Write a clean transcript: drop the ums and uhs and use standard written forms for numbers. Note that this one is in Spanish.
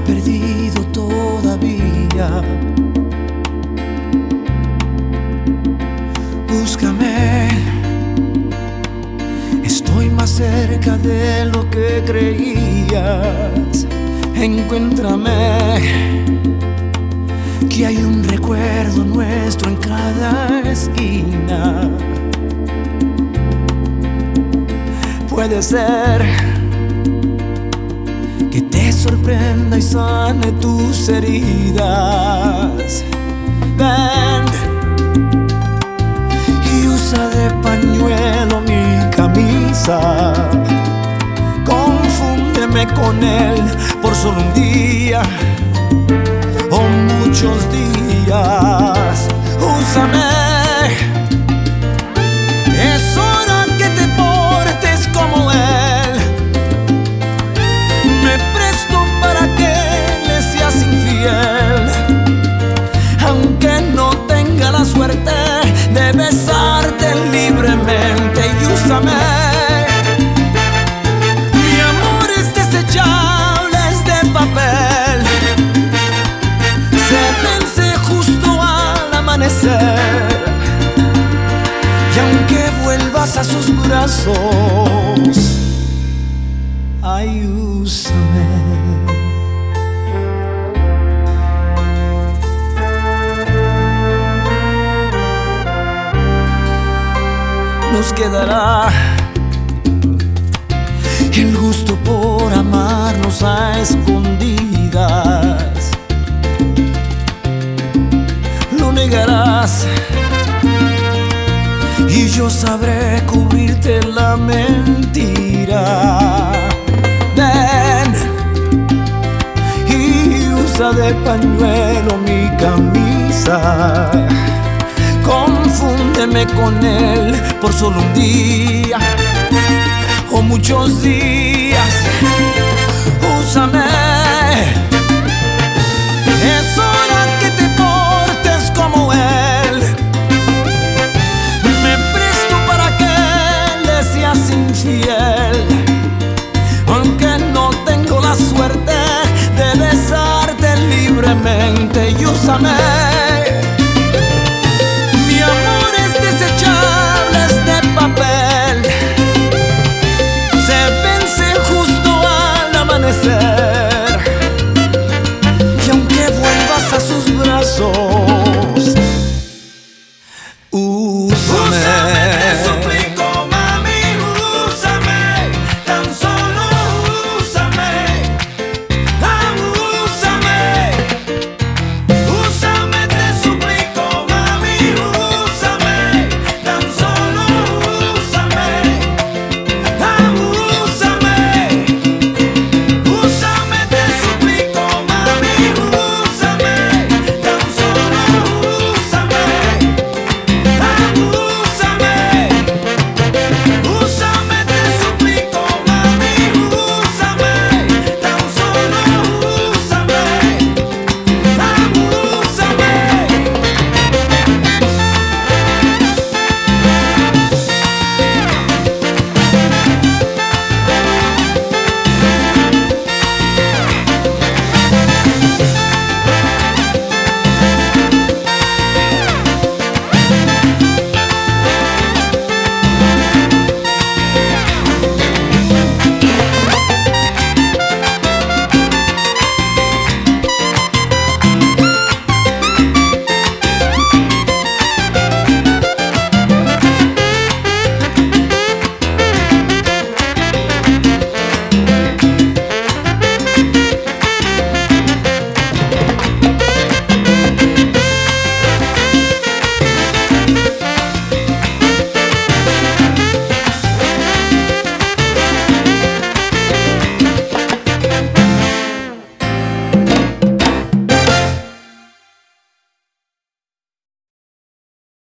perdido todavía. Búscame, estoy más cerca de lo que creías. Encuéntrame, que hay un recuerdo nuestro en cada esquina. Puede ser que te sorprenda y sane tus heridas. Ven y usa de pañuelo mi camisa. Confúndeme con él por solo un día o muchos días. Úsame, es hora que te portes como él. Me presto para que le seas infiel, aunque no tenga la suerte de besarte libremente. Y úsame, mi amor es desechable, es de papel, se vence justo al amanecer. Y aunque vuelvas a sus brazos, ay, úsame. Nos quedará el gusto por amarnos a escondidas. Lo negarás y yo sabré cubrirte la mentira. Ven y usa de pañuelo mi camisa. Confúndeme con él por solo un día o muchos días. Úsame,